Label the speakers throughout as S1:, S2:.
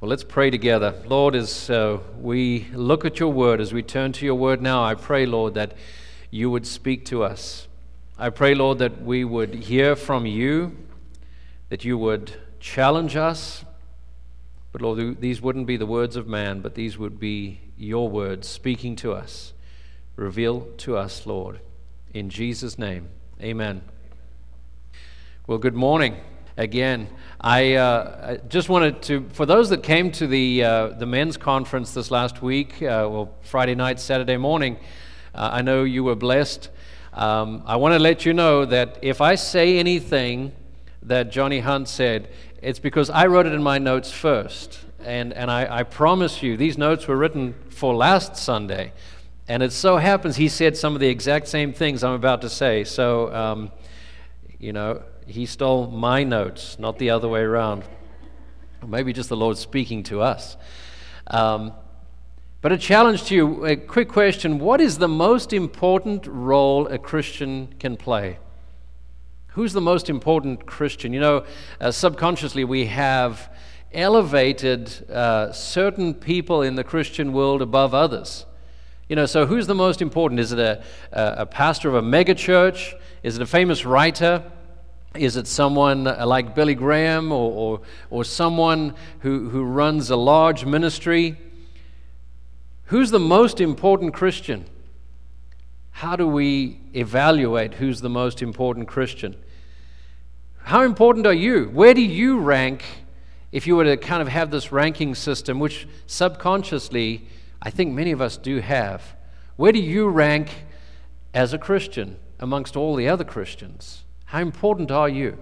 S1: Well, let's pray together. Lord, as we look at your word, as we turn to your word now, I pray, Lord, that you would speak to us. I pray, Lord, that we would hear from you, that you would challenge us. But Lord, these wouldn't be the words of man, but these would be your words speaking to us. Reveal to us, Lord. In Jesus' name, amen. Well, good morning again. I just wanted to, for those that came to the men's conference this last week, Friday night, Saturday morning, I know you were blessed. I want to let you know that if I say anything that Johnny Hunt said, it's because I wrote it in my notes first. And I promise you, these notes were written for last Sunday. And it so happens he said some of the exact same things I'm about to say. So, he stole my notes, not the other way around. Or maybe just the Lord speaking to us. But a challenge to you, a quick question: what is the most important role a Christian can play? Who's the most important Christian? Subconsciously we have elevated certain people in the Christian world above others. So who's the most important? Is it a pastor of a mega church? Is it a famous writer? Is it someone like Billy Graham or someone who runs a large ministry? Who's the most important Christian? How do we evaluate who's the most important Christian? How important are you? Where do you rank if you were to kind of have this ranking system, which subconsciously I think many of us do have? Where do you rank as a Christian amongst all the other Christians? How important are you?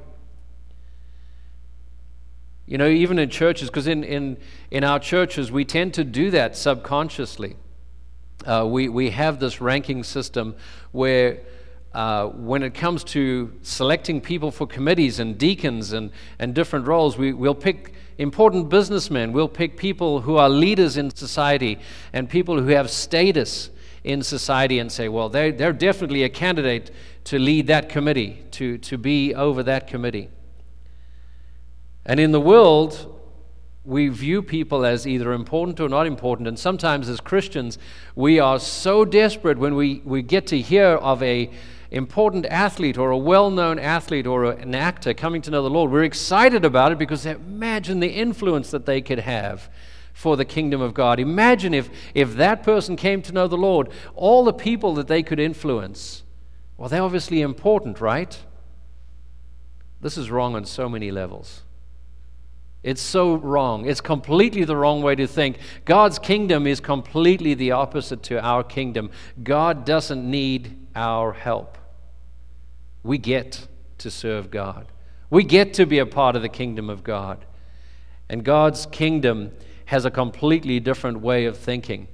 S1: Even in churches, because in our churches we tend to do that subconsciously. We have this ranking system where when it comes to selecting people for committees and deacons and different roles, we'll pick important businessmen, we'll pick people who are leaders in society and people who have status in society and say, well, they're definitely a candidate to lead that committee, to be over that committee. And in the world, we view people as either important or not important, and sometimes as Christians, we are so desperate when we get to hear of a important athlete or a well-known athlete or an actor coming to know the Lord. We're excited about it because imagine the influence that they could have for the kingdom of God. Imagine if that person came to know the Lord, all the people that they could influence. Well, they're obviously important, right? This is wrong on so many levels. It's so wrong. It's completely the wrong way to think. God's kingdom is completely the opposite to our kingdom. God doesn't need our help. We get to serve God. We get to be a part of the kingdom of God. And God's kingdom has a completely different way of thinking.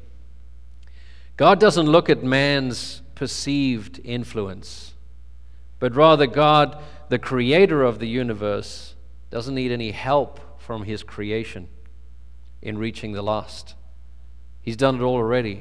S1: God doesn't look at man's perceived influence, but rather God, the creator of the universe, doesn't need any help from his creation in reaching the lost. He's done it all already.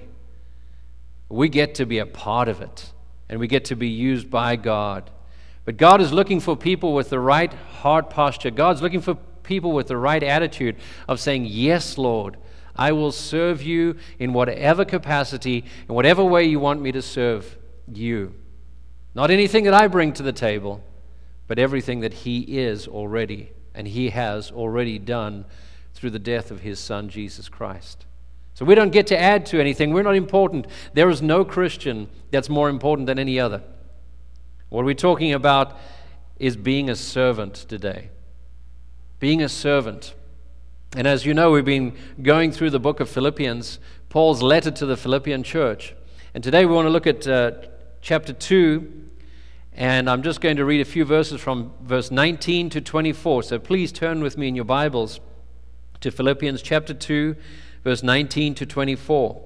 S1: We get to be a part of it, and we get to be used by God. But God is looking for people with the right heart posture. God's looking for people with the right attitude of saying, yes, Lord, I will serve you in whatever capacity, in whatever way you want me to serve you. Not anything that I bring to the table, but everything that he is already, and he has already done through the death of his Son, Jesus Christ. So we don't get to add to anything. We're not important. There is no Christian that's more important than any other. What we're talking about is being a servant today. Being a servant. And as you know, we've been going through the book of Philippians, Paul's letter to the Philippian church. And today we want to look at chapter 2, and I'm just going to read a few verses from verse 19 to 24. So please turn with me in your Bibles to Philippians chapter 2, verse 19 to 24.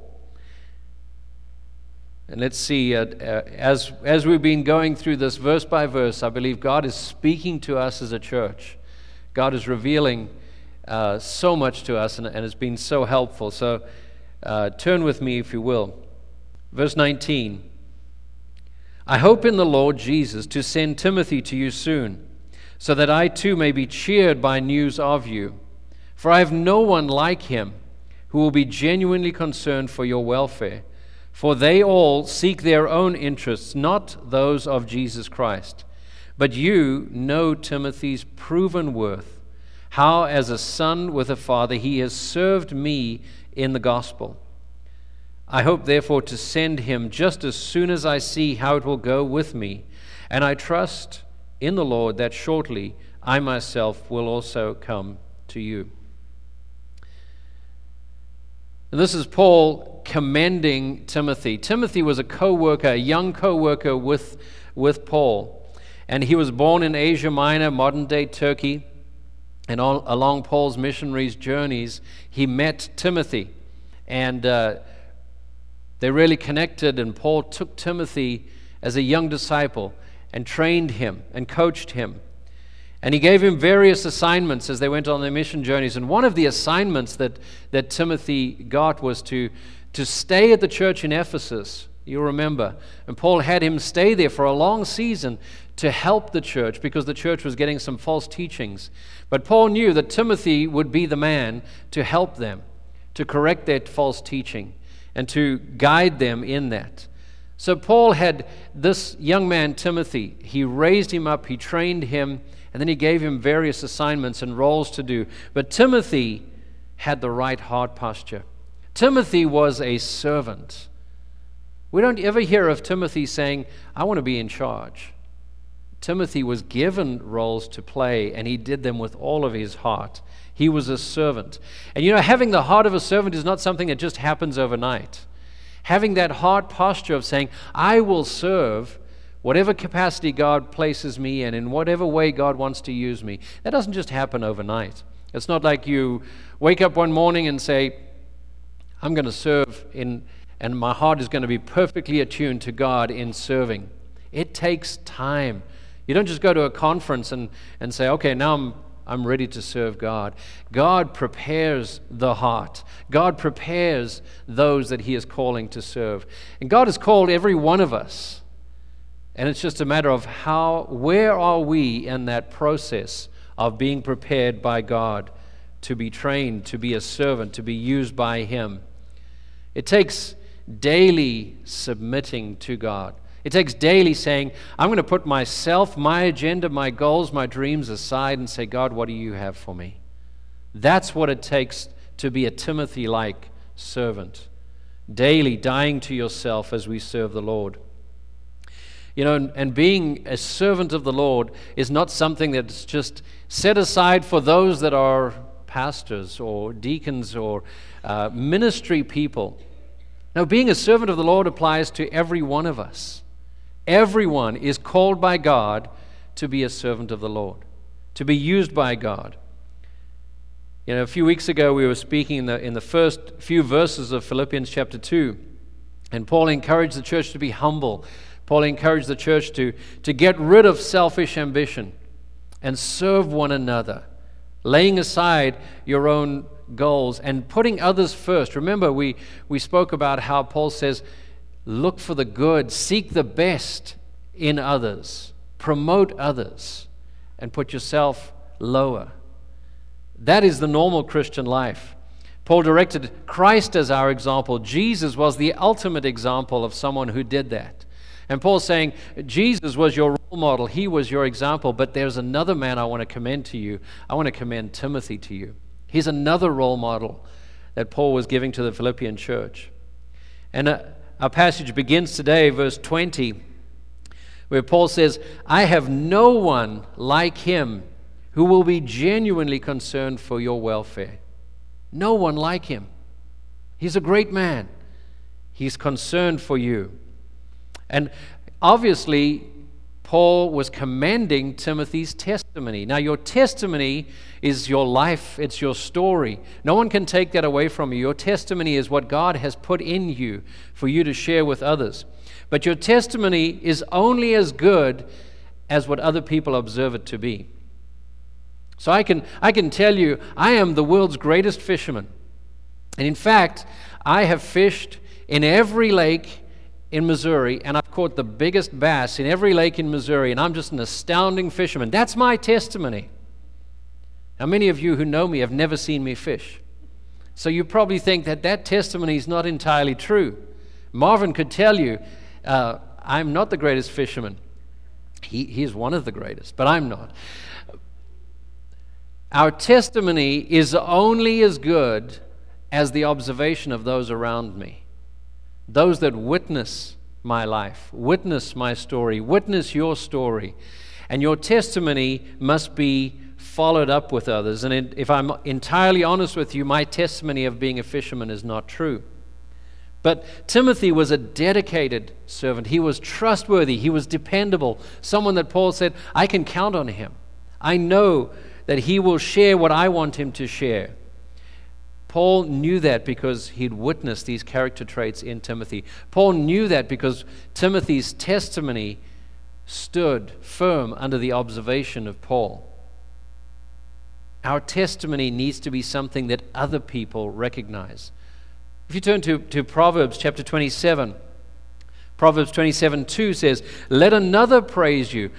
S1: And let's see, as we've been going through this verse by verse, I believe God is speaking to us as a church. God is revealing so much to us, and it's been so helpful. So turn with me, if you will. Verse 19. I hope in the Lord Jesus to send Timothy to you soon, so that I too may be cheered by news of you. For I have no one like him who will be genuinely concerned for your welfare. For they all seek their own interests, not those of Jesus Christ. But you know Timothy's proven worth, how as a son with a father he has served me in the gospel. I hope therefore to send him just as soon as I see how it will go with me, and I trust in the Lord that shortly I myself will also come to you. And this is Paul commending Timothy. Timothy was a co-worker, a young co-worker with Paul. And he was born in Asia Minor, modern-day Turkey. And along Paul's missionaries' journeys, he met Timothy. And they really connected, and Paul took Timothy as a young disciple and trained him and coached him. And he gave him various assignments as they went on their mission journeys. And one of the assignments that Timothy got was to stay at the church in Ephesus. You'll remember. And Paul had him stay there for a long season to help the church because the church was getting some false teachings. But Paul knew that Timothy would be the man to help them, to correct that false teaching, and to guide them in that. So Paul had this young man, Timothy. He raised him up, he trained him, and then he gave him various assignments and roles to do. But Timothy had the right heart posture. Timothy was a servant. We don't ever hear of Timothy saying, I want to be in charge. Timothy was given roles to play, and he did them with all of his heart. He was a servant. And having the heart of a servant is not something that just happens overnight. Having that heart posture of saying, I will serve whatever capacity God places me in whatever way God wants to use me, that doesn't just happen overnight. It's not like you wake up one morning and say, I'm going to serve and my heart is going to be perfectly attuned to God in serving. It takes time. You don't just go to a conference and say, okay, now I'm ready to serve God. God prepares the heart. God prepares those that He is calling to serve. And God has called every one of us. And it's just a matter of where are we in that process of being prepared by God to be trained, to be a servant, to be used by Him. It takes daily submitting to God. It takes daily saying, I'm going to put myself, my agenda, my goals, my dreams aside and say, God, what do you have for me? That's what it takes to be a Timothy-like servant. Daily dying to yourself as we serve the Lord. And being a servant of the Lord is not something that's just set aside for those that are pastors or deacons or ministry people. Now, being a servant of the Lord applies to every one of us. Everyone is called by God to be a servant of the Lord, to be used by God. A few weeks ago we were speaking in the first few verses of Philippians chapter 2, and Paul encouraged the church to be humble. Paul encouraged the church to get rid of selfish ambition and serve one another, laying aside your own goals and putting others first. Remember, we spoke about how Paul says, look for the good, seek the best in others, promote others, and put yourself lower. That is the normal Christian life. Paul directed Christ as our example. Jesus was the ultimate example of someone who did that. And Paul's saying, Jesus was your role model. He was your example. But there's another man I want to commend to you. I want to commend Timothy to you. He's another role model that Paul was giving to the Philippian church. And our passage begins today, verse 20, where Paul says, I have no one like him who will be genuinely concerned for your welfare. No one like him. He's a great man. He's concerned for you. And obviously, Paul was commending Timothy's testimony. Now, your testimony is your life. It's your story. No one can take that away from you. Your testimony is what God has put in you for you to share with others. But your testimony is only as good as what other people observe it to be. So I can tell you, I am the world's greatest fisherman. And in fact, I have fished in every lake in Missouri, and I've caught the biggest bass in every lake in Missouri, and I'm just an astounding fisherman. That's my testimony. Now, many of you who know me have never seen me fish. So you probably think that that testimony is not entirely true. Marvin could tell you, I'm not the greatest fisherman. He is one of the greatest, but I'm not. Our testimony is only as good as the observation of those around me. Those that witness my life, witness my story, witness your story. And your testimony must be followed up with others. And if I'm entirely honest with you, my testimony of being a fisherman is not true. But Timothy was a dedicated servant. He was trustworthy. He was dependable. Someone that Paul said, I can count on him. I know that he will share what I want him to share. Paul knew that because he'd witnessed these character traits in Timothy. Paul knew that because Timothy's testimony stood firm under the observation of Paul. Our testimony needs to be something that other people recognize. If you turn to Proverbs chapter 27, Proverbs 27:2 says, let another praise you,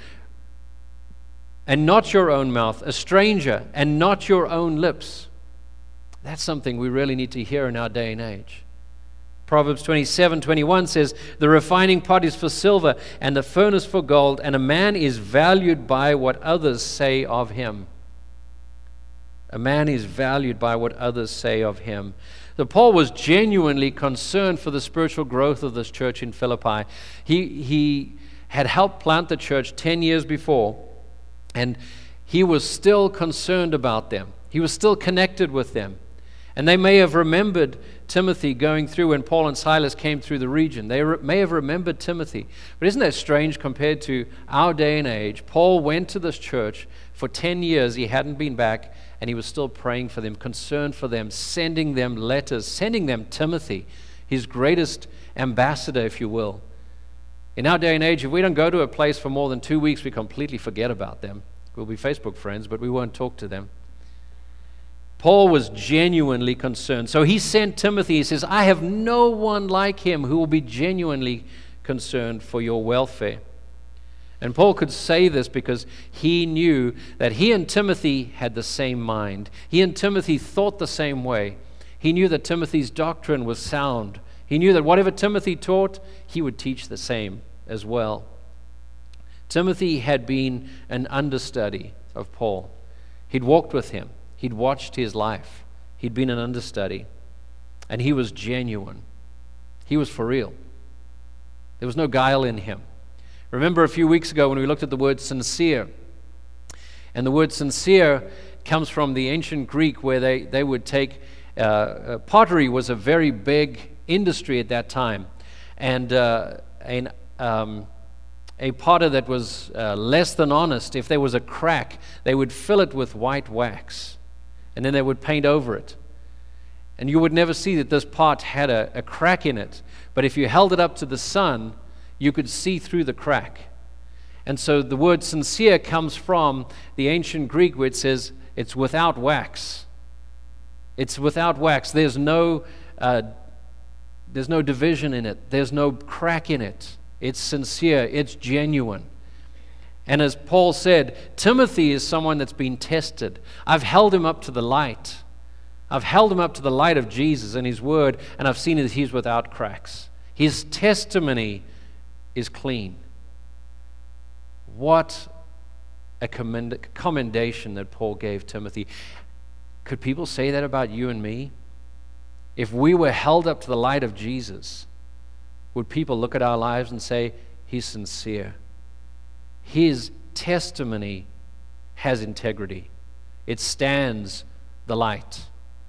S1: and not your own mouth, a stranger, and not your own lips. That's something we really need to hear in our day and age. Proverbs 27:21 says, the refining pot is for silver, and the furnace for gold, and a man is valued by what others say of him. A man is valued by what others say of him. So Paul was genuinely concerned for the spiritual growth of this church in Philippi. He had helped plant the church 10 years before, and he was still concerned about them. He was still connected with them. And they may have remembered Timothy going through when Paul and Silas came through the region. They may have remembered Timothy. But isn't that strange compared to our day and age? Paul went to this church for 10 years. He hadn't been back, and he was still praying for them, concerned for them, sending them letters, sending them Timothy, his greatest ambassador, if you will. In our day and age, if we don't go to a place for more than 2 weeks, we completely forget about them. We'll be Facebook friends, but we won't talk to them. Paul was genuinely concerned. So he sent Timothy. He says, I have no one like him who will be genuinely concerned for your welfare. And Paul could say this because he knew that he and Timothy had the same mind. He and Timothy thought the same way. He knew that Timothy's doctrine was sound. He knew that whatever Timothy taught, he would teach the same as well. Timothy had been an understudy of Paul. He'd walked with him. He'd watched his life. He'd been an understudy. And he was genuine. He was for real. There was no guile in him. Remember a few weeks ago when we looked at the word sincere. And the word sincere comes from the ancient Greek where they would take, pottery was a very big industry at that time. And a potter that was less than honest, if there was a crack, they would fill it with white wax. And then they would paint over it. And you would never see that this pot had a crack in it. But if you held it up to the sun, you could see through the crack. And so the word sincere comes from the ancient Greek where it says it's without wax. It's without wax. There's no division in it. There's no crack in it. It's sincere. It's genuine. And as Paul said, Timothy is someone that's been tested. I've held him up to the light. I've held him up to the light of Jesus and his word, and I've seen that he's without cracks. His testimony is clean. What a commendation that Paul gave Timothy. Could people say that about you and me? If we were held up to the light of Jesus, would people look at our lives and say, he's sincere? His testimony has integrity. It stands the light.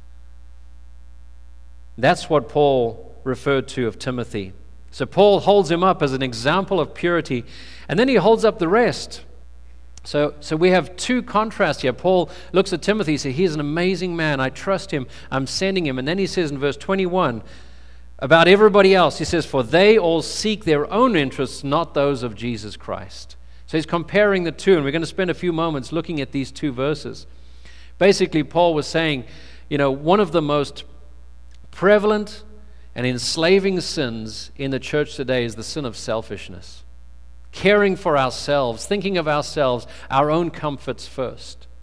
S1: That's what Paul referred to of Timothy. So Paul holds him up as an example of purity, and then he holds up the rest. So we have two contrasts here. Paul looks at Timothy and says, he's an amazing man. I trust him. I'm sending him. And then he says in verse 21, about everybody else, he says, for they all seek their own interests, not those of Jesus Christ. So he's comparing the two, and we're going to spend a few moments looking at these two verses. Basically, Paul was saying, one of the most prevalent and enslaving sins in the church today is the sin of selfishness. Caring for ourselves, thinking of ourselves, our own comforts first.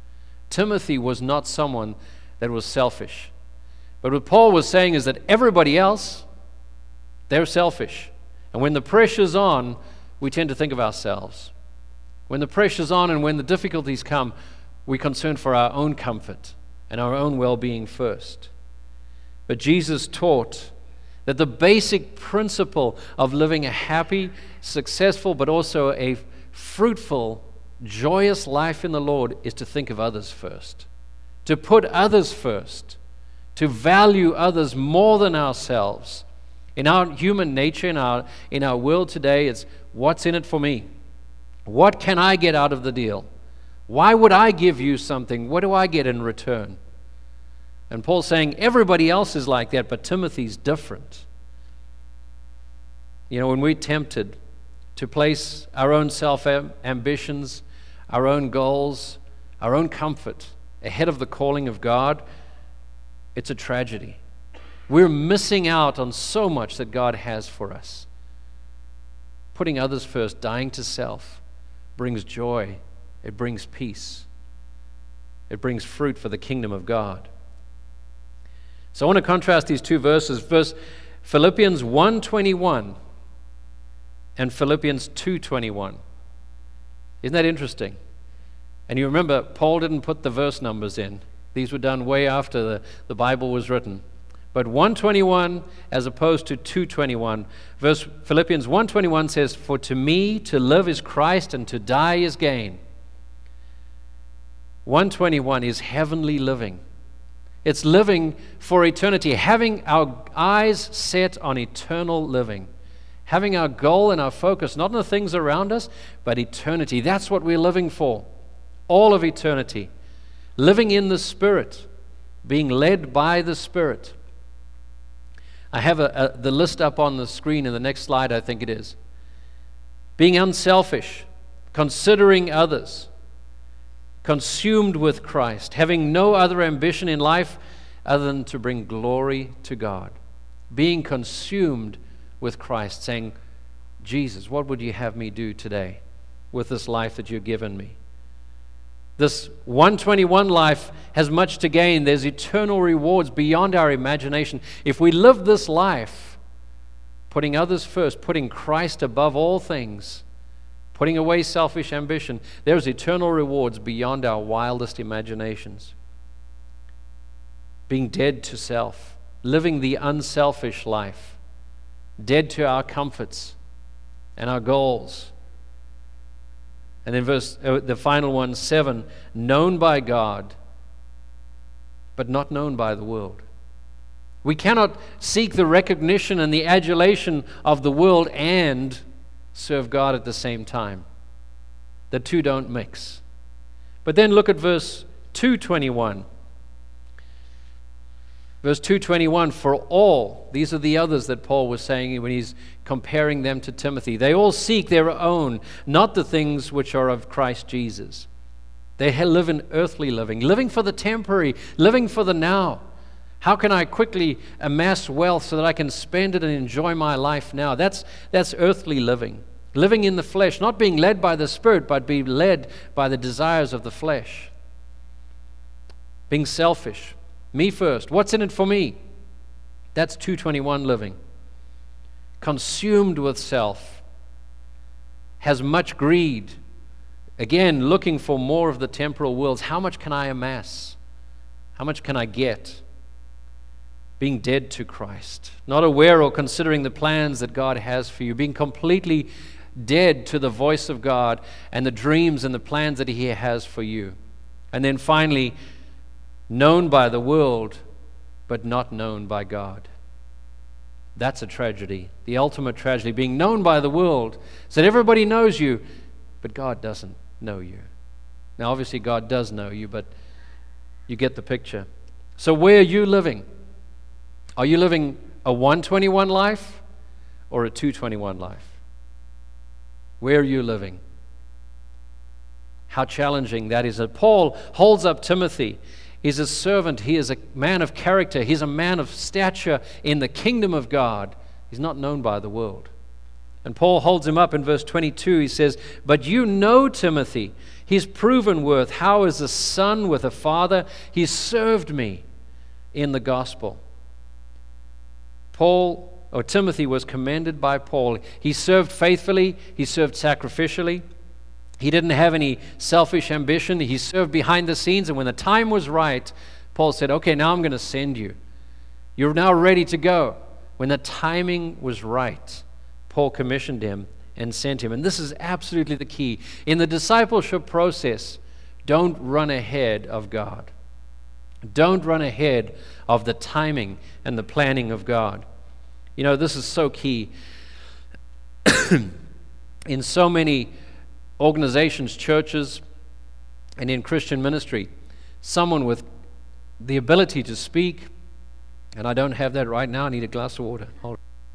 S1: Timothy was not someone that was selfish. But what Paul was saying is that everybody else, they're selfish. And when the pressure's on, we tend to think of ourselves. When the pressure's on and when the difficulties come, we're concerned for our own comfort and our own well-being first. But Jesus taught that the basic principle of living a happy, successful, but also a fruitful, joyous life in the Lord is to think of others first, to put others first, to value others more than ourselves. In our human nature, in our world today, it's what's in it for me? What can I get out of the deal? Why would I give you something? What do I get in return? And Paul's saying everybody else is like that, but Timothy's different. You know, when we're tempted to place our own self-ambitions, our own goals, our own comfort ahead of the calling of God, it's a tragedy. We're missing out on so much that God has for us. Putting others first, dying to self, brings joy. It brings peace. It brings fruit for the kingdom of God. So I want to contrast these two verses. Philippians 1:21 and Philippians 2:21. Isn't that interesting? And you remember, Paul didn't put the verse numbers in. These were done way after the Bible was written. But 1:21 as opposed to 2:21. Philippians 1:21 says, "For to me to live is Christ and to die is gain." 1:21 is heavenly living. It's living for eternity, having our eyes set on eternal living, having our goal and our focus not on the things around us, but eternity. That's what we're living for, all of eternity. Living in the Spirit, being led by the Spirit. I have the list up on the screen in the next slide, I think it is. Being unselfish, considering others, consumed with Christ, having no other ambition in life other than to bring glory to God. Being consumed with Christ, saying, Jesus, what would you have me do today with this life that you've given me? This 121 life has much to gain. There's eternal rewards beyond our imagination. If we live this life, putting others first, putting Christ above all things, putting away selfish ambition, there's eternal rewards beyond our wildest imaginations. Being dead to self, living the unselfish life, dead to our comforts and our goals. And then the final one, 7, known by God, but not known by the world. We cannot seek the recognition and the adulation of the world and serve God at the same time. The two don't mix. But then look at verse 2:21. Verse 2:21, for all, these are the others that Paul was saying when he's comparing them to Timothy. They all seek their own, not the things which are of Christ Jesus. They live in earthly living for the temporary, living for the now. How can I quickly amass wealth so that I can spend it and enjoy my life now? That's earthly living. Living in the flesh, not being led by the Spirit, but being led by the desires of the flesh. Being selfish. Me first. What's in it for me? That's 221 living. Consumed with self. Has much greed. Again, looking for more of the temporal worlds. How much can I amass? How much can I get? Being dead to Christ. Not aware or considering the plans that God has for you. Being completely dead to the voice of God and the dreams and the plans that He has for you. And then finally, known by the world, but not known by God. That's a tragedy. The ultimate tragedy. Being known by the world, so that everybody knows you, but God doesn't know you. Now, obviously, God does know you, but you get the picture. So where are you living? Are you living a 121 life or a 221 life? Where are you living? How challenging that is. Paul holds up Timothy. He's a servant. He is a man of character. He's a man of stature in the kingdom of God. He's not known by the world. And Paul holds him up in verse 22. He says, "But you know Timothy, his proven worth, how as a son with a father, he served me in the gospel." Timothy was commended by Paul. He served faithfully. He served sacrificially. He didn't have any selfish ambition. He served behind the scenes. And when the time was right, Paul said, "Okay, now I'm going to send you. You're now ready to go." When the timing was right, Paul commissioned him and sent him. And this is absolutely the key. In the discipleship process, don't run ahead of God. Don't run ahead of the timing and the planning of God. You know, this is so key. In so many organizations, churches, and in Christian ministry, someone with the ability to speak, and I don't have that right now, I need a glass of water. Hold on.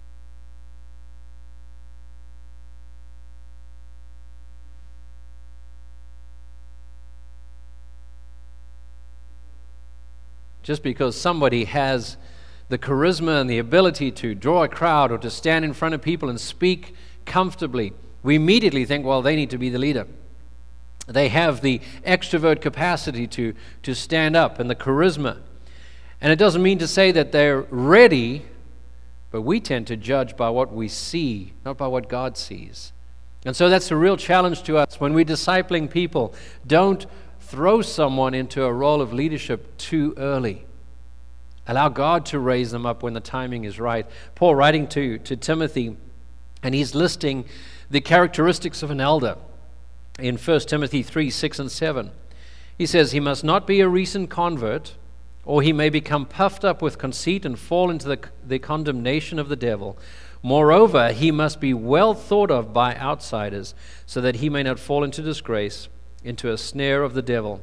S1: Just because somebody has the charisma and the ability to draw a crowd or to stand in front of people and speak comfortably, we immediately think, well, they need to be the leader. They have the extrovert capacity to stand up and the charisma. And it doesn't mean to say that they're ready, but we tend to judge by what we see, not by what God sees. And so that's a real challenge to us when we're discipling people. Don't throw someone into a role of leadership too early. Allow God to raise them up when the timing is right. Paul writing to Timothy, and he's listing the characteristics of an elder in 1 Timothy 3, 6 and 7. He says, "He must not be a recent convert, or he may become puffed up with conceit and fall into the condemnation of the devil. Moreover, he must be well thought of by outsiders, so that he may not fall into disgrace, into a snare of the devil."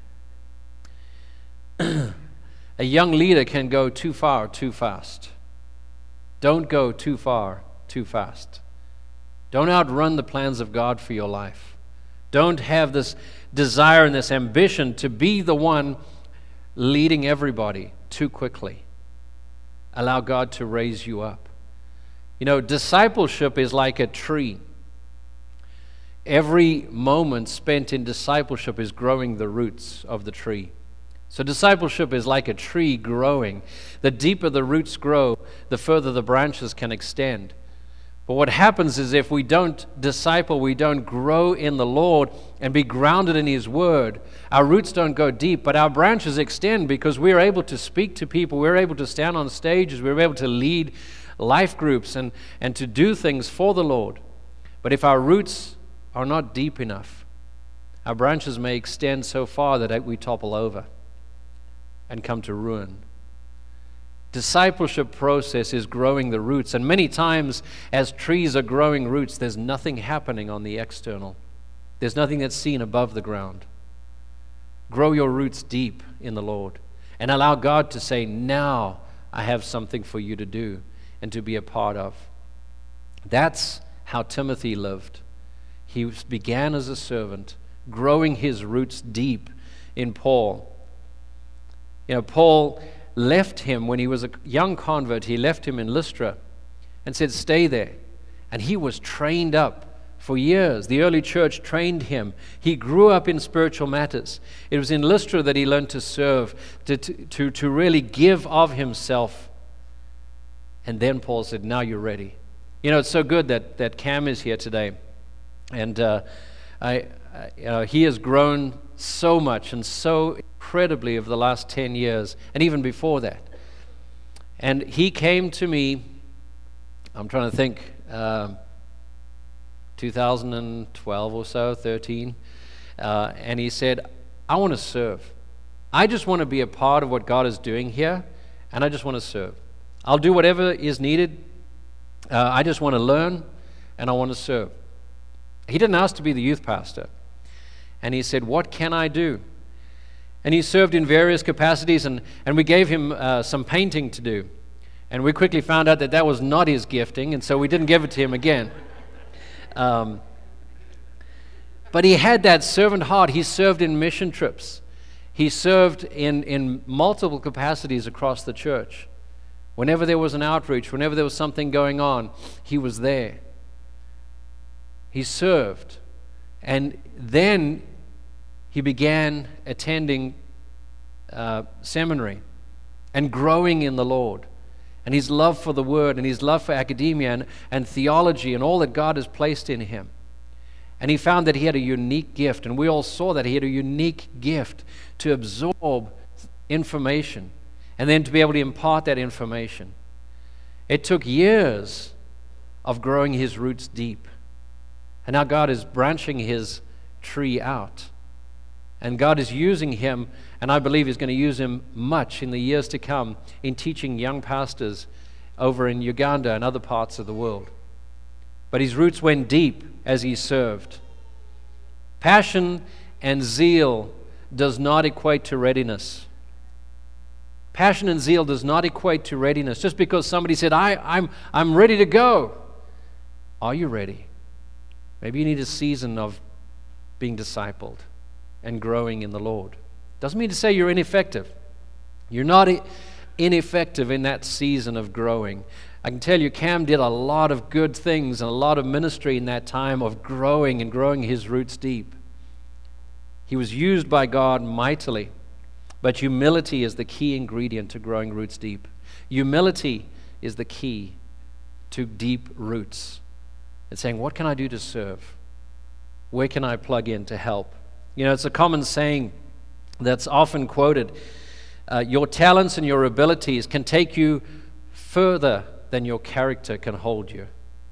S1: A young leader can go too far too fast. Don't go too far too fast. Don't outrun the plans of God for your life. Don't have this desire and this ambition to be the one leading everybody too quickly. Allow God to raise you up. You know, discipleship is like a tree. Every moment spent in discipleship is growing the roots of the tree. So discipleship is like a tree growing. The deeper the roots grow, the further the branches can extend. But what happens is if we don't disciple, we don't grow in the Lord and be grounded in His Word, our roots don't go deep, but our branches extend because we're able to speak to people, we're able to stand on stages, we're able to lead life groups and to do things for the Lord. But if our roots are not deep enough, our branches may extend so far that we topple over and come to ruin. Discipleship process is growing the roots, and many times as trees are growing roots, there's nothing happening on the external. There's nothing that's seen above the ground. Grow your roots deep in the Lord and allow God to say, "Now I have something for you to do and to be a part of." That's how Timothy lived. He began as a servant, growing his roots deep in Paul. You know, Paul left him when he was a young convert. He left him in Lystra and said, "Stay there." And he was trained up for years. The early church trained him. He grew up in spiritual matters. It was in Lystra that he learned to serve, to really give of himself. And then Paul said, "Now you're ready." You know, it's so good that Cam is here today. And he has grown so much and so incredibly over the last 10 years, and even before that. And he came to me, I'm trying to think, 2012 or so, 13, and he said, "I want to serve. I just want to be a part of what God is doing here, and I just want to serve. I'll do whatever is needed. I just want to learn, and I want to serve." He didn't ask to be the youth pastor. And he said, "What can I do?" And he served in various capacities, and we gave him some painting to do. And we quickly found out that was not his gifting, and so we didn't give it to him again. But he had that servant heart. He served in mission trips. He served in multiple capacities across the church. Whenever there was an outreach, whenever there was something going on, he was there. He served. And then he began attending seminary and growing in the Lord. And his love for the Word and his love for academia and theology and all that God has placed in him. And he found that he had a unique gift, and we all saw that he had a unique gift to absorb information and then to be able to impart that information. It took years of growing his roots deep. And now God is branching his tree out. And God is using him, and I believe he's going to use him much in the years to come in teaching young pastors over in Uganda and other parts of the world. But his roots went deep as he served. Passion and zeal does not equate to readiness. Passion and zeal does not equate to readiness. Just because somebody said, I'm ready to go. Are you ready? Maybe you need a season of being discipled and growing in the Lord. Doesn't mean to say you're ineffective. You're not ineffective in that season of growing. I can tell you, Cam did a lot of good things and a lot of ministry in that time of growing and growing his roots deep. He was used by God mightily, but humility is the key ingredient to growing roots deep. Humility is the key to deep roots. It's saying, what can I do to serve? Where can I plug in to help? You know, it's a common saying that's often quoted. Your talents and your abilities can take you further than your character can hold you.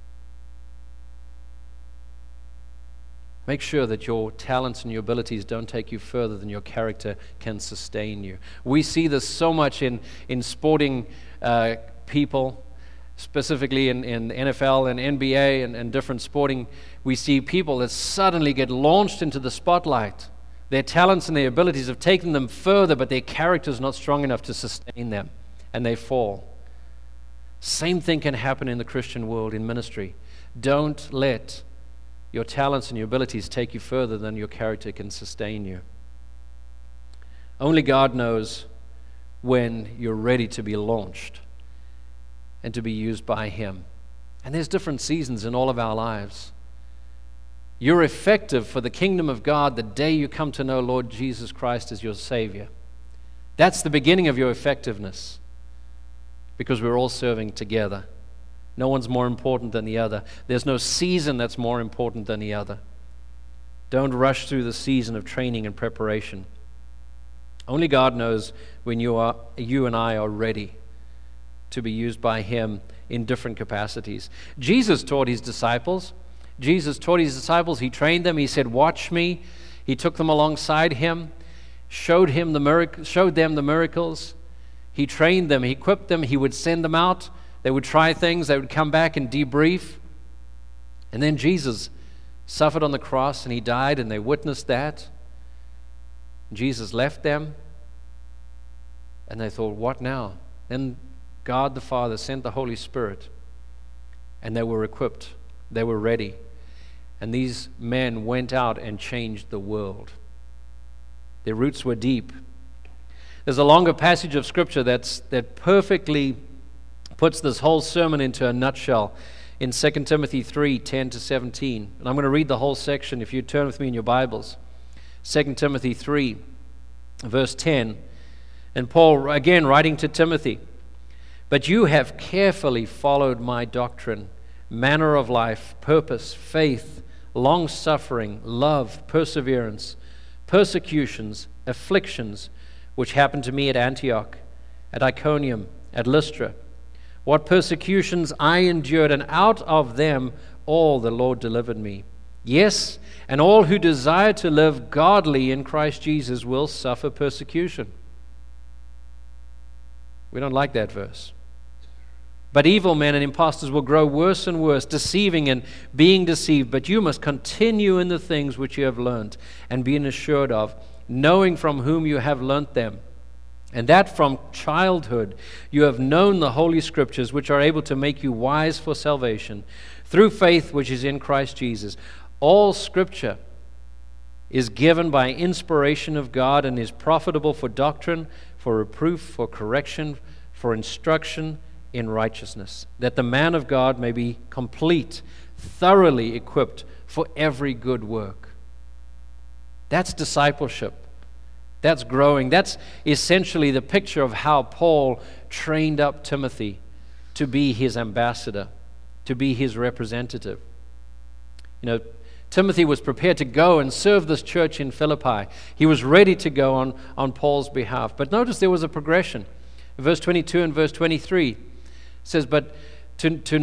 S1: Make sure that your talents and your abilities don't take you further than your character can sustain you. We see this so much in sporting people, specifically in NFL and NBA and different sporting. We see people that suddenly get launched into the spotlight. Their talents and their abilities have taken them further, but their character is not strong enough to sustain them, and they fall. Same thing can happen in the Christian world, in ministry. Don't let your talents and your abilities take you further than your character can sustain you. Only God knows when you're ready to be launched and to be used by Him. And there's different seasons in all of our lives. You're effective for the kingdom of God the day you come to know Lord Jesus Christ as your Savior. That's the beginning of your effectiveness, because we're all serving together. No one's more important than the other. There's no season that's more important than the other. Don't rush through the season of training and preparation. Only God knows when you and I are ready to be used by Him in different capacities. Jesus taught His disciples. He trained them. He said, "Watch me." He took them alongside Him, showed them the miracles. He trained them. He equipped them. He would send them out. They would try things. They would come back and debrief. And then Jesus suffered on the cross and He died, and they witnessed that. Jesus left them, and they thought, what now? Then God the Father sent the Holy Spirit, and they were equipped. They were ready. And these men went out and changed the world. Their roots were deep. There's a longer passage of Scripture that perfectly puts this whole sermon into a nutshell in 2 Timothy 3, 10 to 17. And I'm going to read the whole section if you turn with me in your Bibles. 2 Timothy 3, verse 10. And Paul, again, writing to Timothy, "But you have carefully followed my doctrine, manner of life, purpose, faith, long-suffering, love, perseverance, persecutions, afflictions, which happened to me at Antioch, at Iconium, at Lystra. What persecutions I endured, and out of them all the Lord delivered me. Yes, and all who desire to live godly in Christ Jesus will suffer persecution." We don't like that verse. "But evil men and impostors will grow worse and worse, deceiving and being deceived. But you must continue in the things which you have learned and been assured of, knowing from whom you have learnt them, and that from childhood you have known the Holy Scriptures, which are able to make you wise for salvation, through faith which is in Christ Jesus. All Scripture is given by inspiration of God and is profitable for doctrine, for reproof, for correction, for instruction in righteousness, that the man of God may be complete, thoroughly equipped for every good work. That's discipleship. That's growing. That's essentially the picture of how Paul trained up Timothy to be his ambassador, to be his representative. You know, Timothy was prepared to go and serve this church in Philippi. He was ready to go on Paul's behalf. But notice there was a progression. Verse 22 and verse 23 it says, But you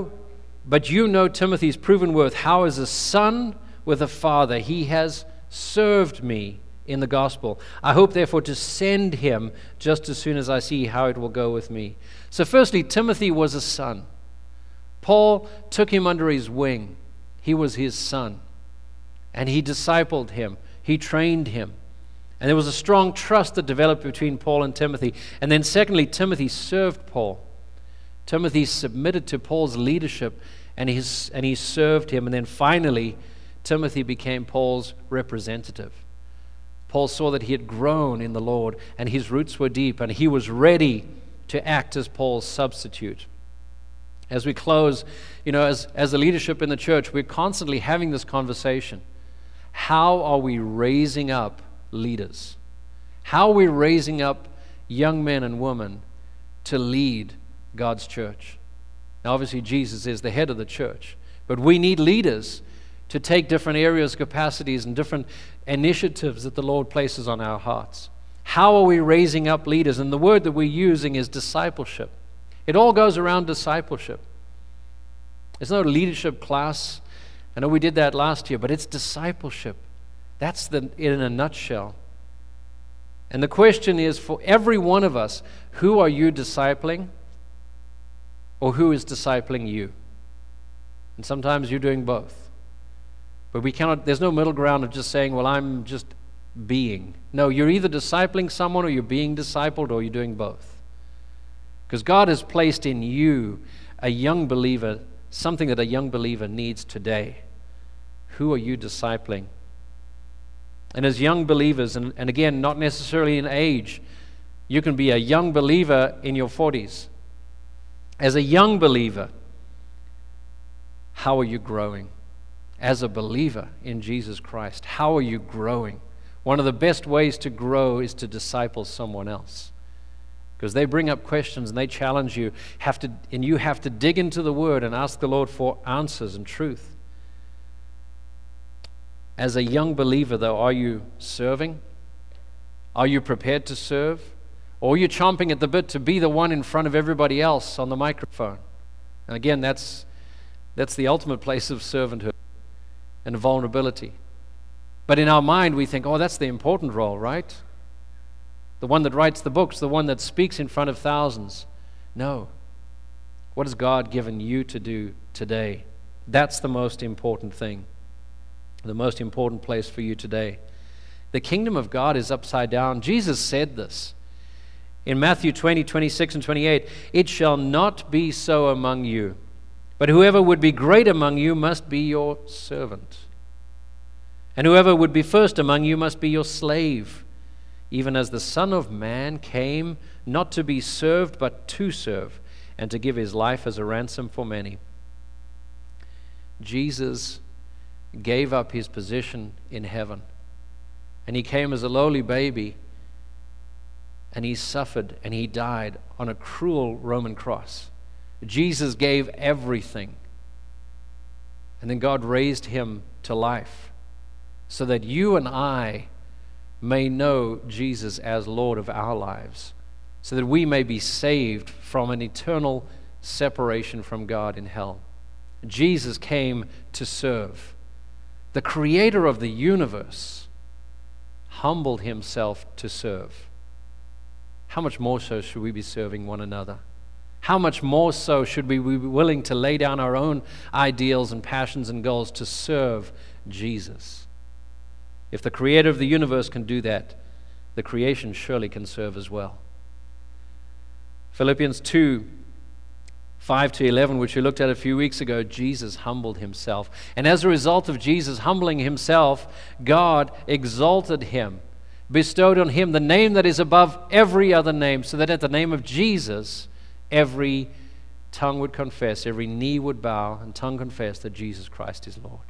S1: know Timothy's proven worth, how as a son with a father he has served me in the gospel. I hope therefore to send him just as soon as I see how it will go with me. So firstly, Timothy was a son. Paul took him under his wing. He was his son. And he discipled him. He trained him. And there was a strong trust that developed between Paul and Timothy. And then secondly, Timothy served Paul. Timothy submitted to Paul's leadership, and he served him. And then finally, Timothy became Paul's representative. Paul saw that he had grown in the Lord, and his roots were deep, and he was ready to act as Paul's substitute. As we close, you know, as a leadership in the church, we're constantly having this conversation. How are we raising up leaders? How are we raising up young men and women to lead God's church? Now, obviously, Jesus is the head of the church, but we need leaders to take different areas, capacities, and different initiatives that the Lord places on our hearts. How are we raising up leaders? And the word that we're using is discipleship. It all goes around discipleship. It's not a leadership class. I know we did that last year, but it's discipleship. That's in a nutshell. And the question is, for every one of us, who are you discipling? Or who is discipling you? And sometimes you're doing both. But there's no middle ground of just saying, well, I'm just being. No, you're either discipling someone or you're being discipled or you're doing both. Because God has placed in you a young believer, something that a young believer needs today. Who are you discipling? And as young believers, and again, not necessarily in age, you can be a young believer in your 40s. As a young believer, how are you growing? As a believer in Jesus Christ, how are you growing? One of the best ways to grow is to disciple someone else, because they bring up questions and they challenge you, and you have to dig into the Word and ask the Lord for answers and truth. As a young believer, though, are you serving? Are you prepared to serve? Or are you chomping at the bit to be the one in front of everybody else on the microphone? And again, that's the ultimate place of servanthood and vulnerability. But in our mind, we think, oh, that's the important role, right? The one that writes the books, the one that speaks in front of thousands. No. What has God given you to do today? That's the most important thing. The most important place for you today. The kingdom of God is upside down. Jesus said this. In Matthew 20, 26 and 28, it shall not be so among you, but whoever would be great among you must be your servant. And whoever would be first among you must be your slave, even as the Son of Man came not to be served, but to serve, and to give his life as a ransom for many. Jesus gave up his position in heaven, and he came as a lowly baby, and he suffered and he died on a cruel Roman cross. Jesus gave everything, and then God raised him to life so that you and I may know Jesus as Lord of our lives, so that we may be saved from an eternal separation from God in hell. Jesus came to serve. The creator of the universe humbled himself to serve. How much more so should we be serving one another? How much more so should we be willing to lay down our own ideals and passions and goals to serve Jesus? If the creator of the universe can do that, the creation surely can serve as well. Philippians 2, 5 to 11, which we looked at a few weeks ago, Jesus humbled himself. And as a result of Jesus humbling himself, God exalted him, bestowed on him the name that is above every other name, so that at the name of Jesus, every tongue would confess, every knee would bow, and tongue confess that Jesus Christ is Lord.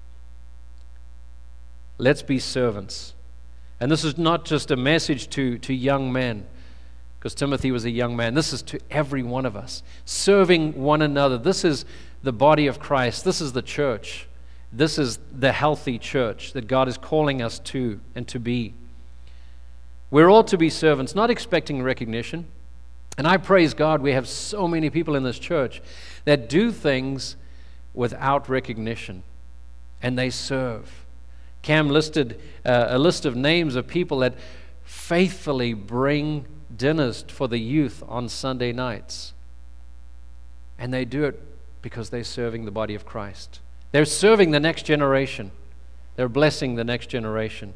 S1: Let's be servants. And this is not just a message to young men, because Timothy was a young man. This is to every one of us, serving one another. This is the body of Christ. This is the church. This is the healthy church that God is calling us to and to be. We're all to be servants, not expecting recognition. And I praise God we have so many people in this church that do things without recognition, and they serve. Cam listed a list of names of people that faithfully bring dinners for the youth on Sunday nights. And they do it because they're serving the body of Christ. They're serving the next generation. They're blessing the next generation.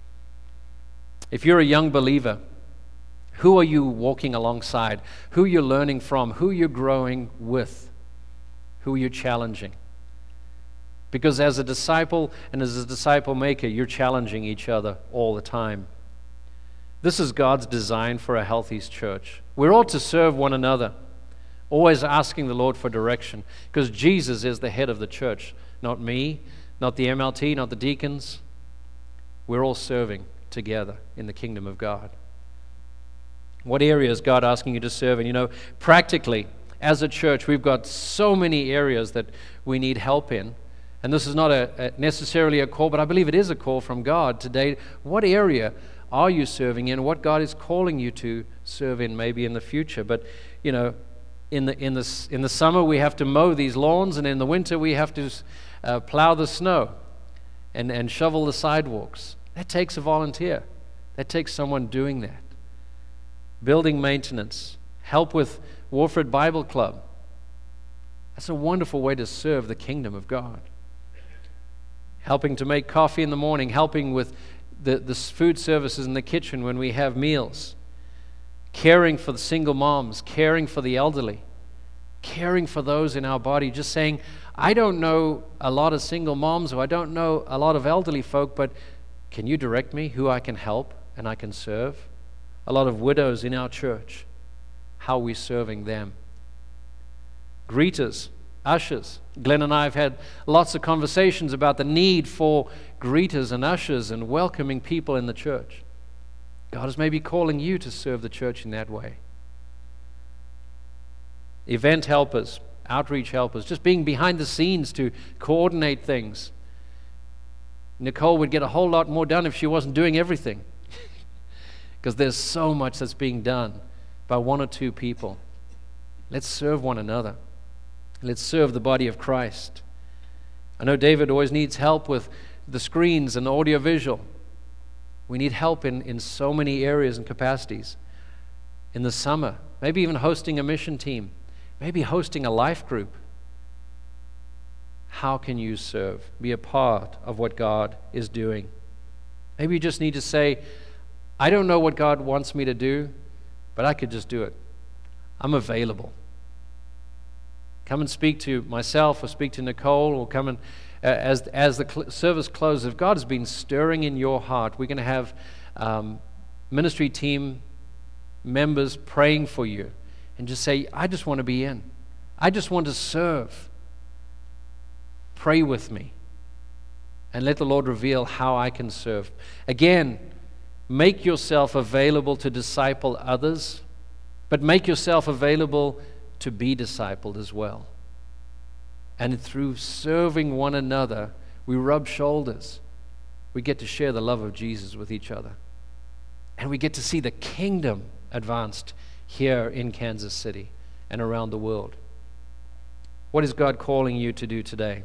S1: If you're a young believer, who are you walking alongside? Who you're learning from? Who you're growing with? Who you're challenging? Because as a disciple and as a disciple maker, you're challenging each other all the time. This is God's design for a healthy church. We're all to serve one another, always asking the Lord for direction, because Jesus is the head of the church, not me, not the MLT, not the deacons. We're all serving together in the kingdom of God. What area is God asking you to serve in? You know, practically, as a church, we've got so many areas that we need help in. And this is not necessarily a call, but I believe it is a call from God today. What area are you serving in? What God is calling you to serve in, maybe in the future? But you know, in the summer we have to mow these lawns, and in the winter we have to plow the snow and shovel the sidewalks. That takes a volunteer. That takes someone doing that. Building maintenance, help with Warford Bible Club. That's a wonderful way to serve the kingdom of God. Helping to make coffee in the morning, helping with the food services in the kitchen when we have meals, caring for the single moms, caring for the elderly, caring for those in our body, just saying, I don't know a lot of single moms, or I don't know a lot of elderly folk, but can you direct me who I can help and I can serve? A lot of widows in our church, how are we serving them? Greeters, ushers. Glenn and I have had lots of conversations about the need for greeters and ushers and welcoming people in the church. God is maybe calling you to serve the church in that way. Event helpers, outreach helpers, just being behind the scenes to coordinate things. Nicole would get a whole lot more done if she wasn't doing everything, because there's so much that's being done by one or two people. Let's serve one another. Let's serve the body of Christ. I know David always needs help with the screens and audiovisual. We need help in so many areas and capacities. In the summer, maybe even hosting a mission team, maybe hosting a life group. How can you serve? Be a part of what God is doing. Maybe you just need to say, I don't know what God wants me to do, but I could just do it. I'm available. Come and speak to myself or speak to Nicole, or come and, as the service closes, if God has been stirring in your heart, we're going to have ministry team members praying for you, and just say, I just want to be in. I just want to serve. Pray with me and let the Lord reveal how I can serve. Again, make yourself available to disciple others, but make yourself available to be discipled as well. And through serving one another, we rub shoulders. We get to share the love of Jesus with each other. And we get to see the kingdom advanced here in Kansas City and around the world. What is God calling you to do today?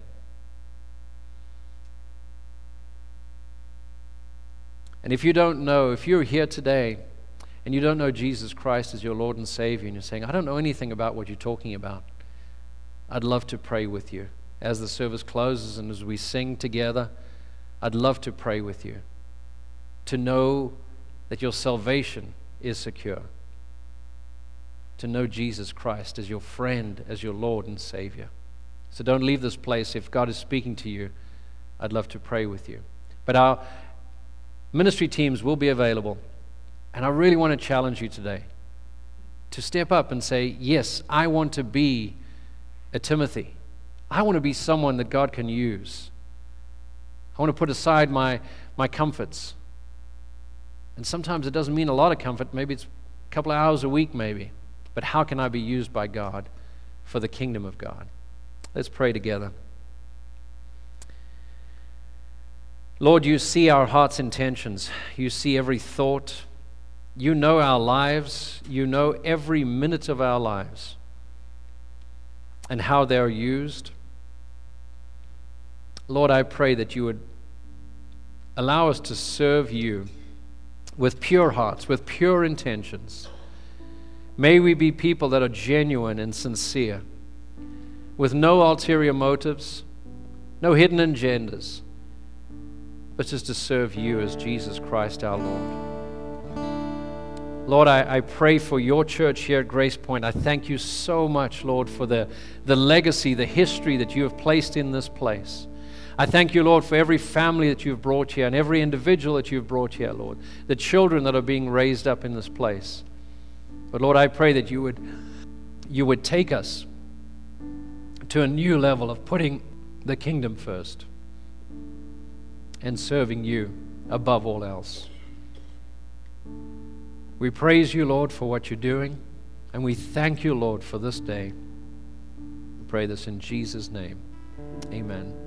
S1: And if you don't know, if you're here today and you don't know Jesus Christ as your Lord and Savior, and you're saying, I don't know anything about what you're talking about, I'd love to pray with you. As the service closes and as we sing together, I'd love to pray with you, to know that your salvation is secure, to know Jesus Christ as your friend, as your Lord and Savior. So don't leave this place. If God is speaking to you, I'd love to pray with you. But our ministry teams will be available, and I really want to challenge you today. to step up and say, yes, I want to be a Timothy. I want to be someone that God can use. I want to put aside my comforts. And sometimes it doesn't mean a lot of comfort. Maybe it's a couple of hours a week, maybe. But how can I be used by God for the kingdom of God? Let's pray together. Lord, you see our heart's intentions. You see every thought. You know our lives. You know every minute of our lives and how they're used. Lord, I pray that you would allow us to serve you with pure hearts, with pure intentions. May we be people that are genuine and sincere, with no ulterior motives, no hidden agendas, but just to serve you as Jesus Christ our Lord. Lord, I pray for your church here at Grace Point. I thank you so much, Lord, for the legacy, the history that you have placed in this place. I thank you, Lord, for every family that you've brought here and every individual that you've brought here, Lord, the children that are being raised up in this place. But Lord, I pray that you would take us to a new level of putting the kingdom first and serving you above all else. We praise you, Lord, for what you're doing, and we thank you, Lord, for this day. We pray this in Jesus' name. Amen.